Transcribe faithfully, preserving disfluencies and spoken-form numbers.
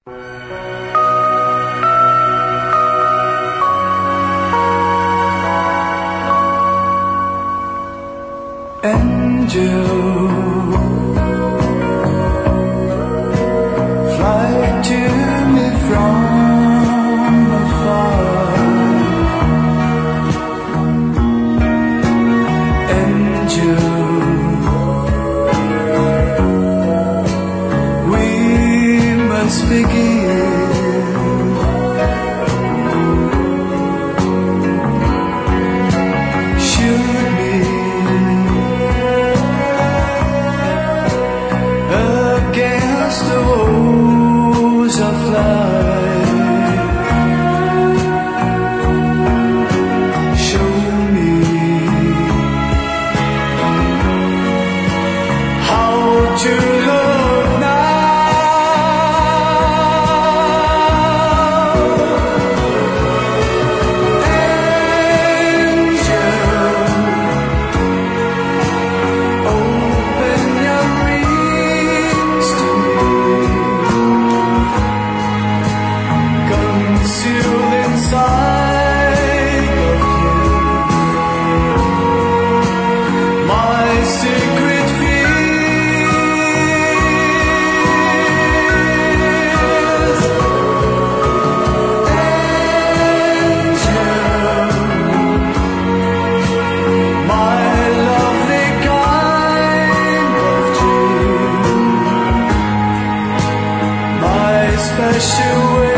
Angel, fly to me from afar. Angel, we must begin. Should be against the woes of life. Show me how to love now. Angel, open your wings to me, concealed inside of you, my secret fears. Angel, my lovely kind of dream, my special way.